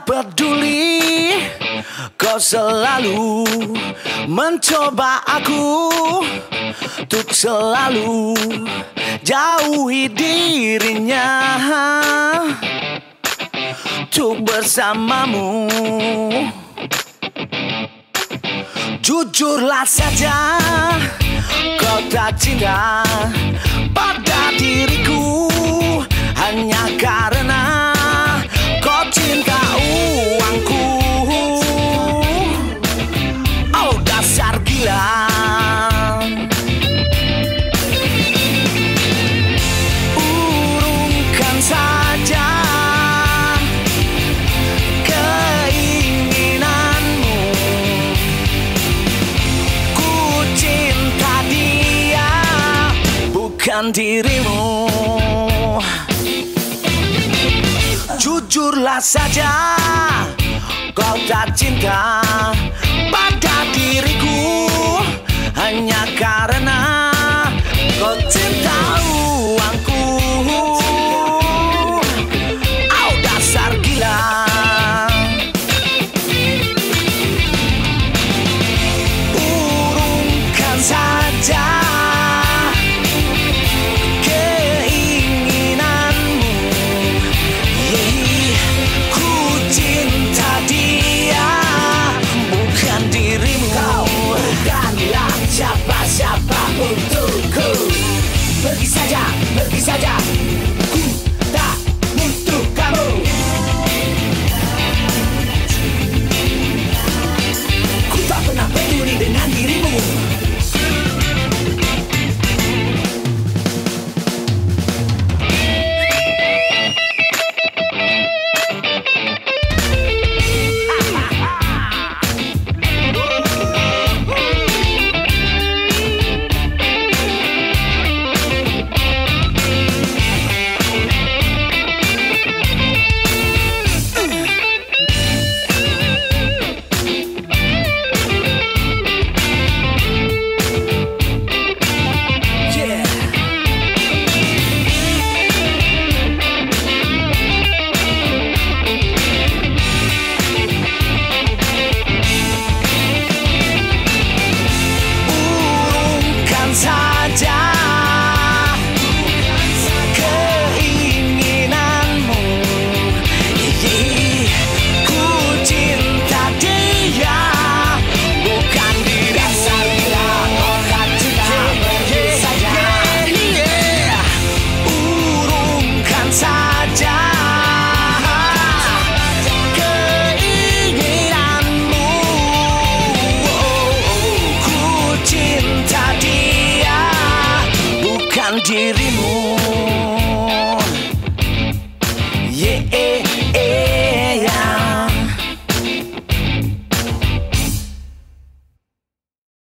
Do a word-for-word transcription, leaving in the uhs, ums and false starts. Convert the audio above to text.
tak peduli, kau selalu mencoba aku untuk selalu jauhi dirinya untuk bersamamu. Jujurlah saja, kau tak cinta pada diriku hanya karena kau cinta uangku. Oh dasar gila, urungkan saja keinginanmu. Ku cinta dia, bukan dirimu. Jujurlah saja, kau tak cinta pada diriku hanya karena kau cinta uangku. Oh dasar gila, urungkan saja siapa-siapa untukku. Pergi saja, pergi saja, ku tak butuh kamu. Ku tak pernah peduli dengan dirimu. Dirimu.